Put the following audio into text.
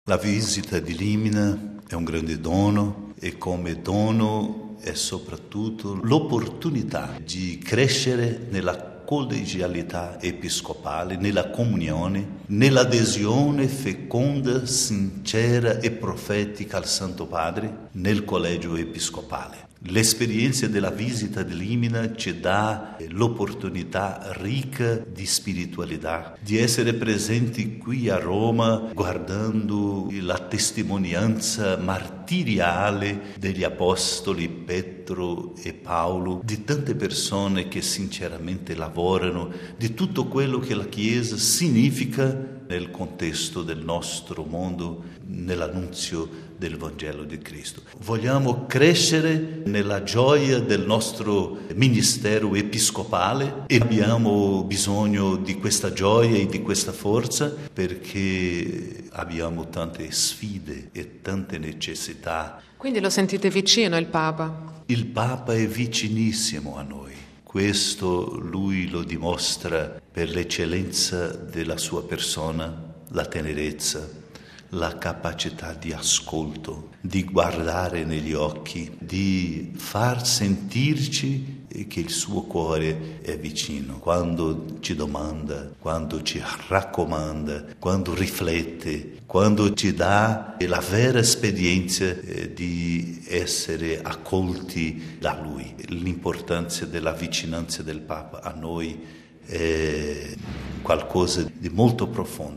La visita di Limina è un grande dono e come dono è soprattutto l'opportunità di crescere nella collegialità episcopale, nella comunione, nell'adesione feconda, sincera e profetica al Santo Padre nel collegio episcopale. L'esperienza della visita di Limina ci dà l'opportunità ricca di spiritualità, di essere presenti qui a Roma guardando la testimonianza martiriale degli apostoli Pietro e Paolo, di tante persone che sinceramente lavorano, di tutto quello che la Chiesa significa nel contesto del nostro mondo, nell'annunzio del Vangelo di Cristo. Vogliamo crescere nella gioia del nostro ministero episcopale e abbiamo bisogno di questa gioia e di questa forza perché abbiamo tante sfide e tante necessità. Quindi lo sentite vicino il Papa? Il Papa è vicinissimo a noi. Questo lui lo dimostra per l'eccellenza della sua persona, la tenerezza, la capacità di ascolto, di guardare negli occhi, di far sentirci che il suo cuore è vicino. Quando ci domanda, quando ci raccomanda, quando riflette, quando ci dà la vera esperienza di essere accolti da Lui. L'importanza della vicinanza del Papa a noi è qualcosa di molto profondo.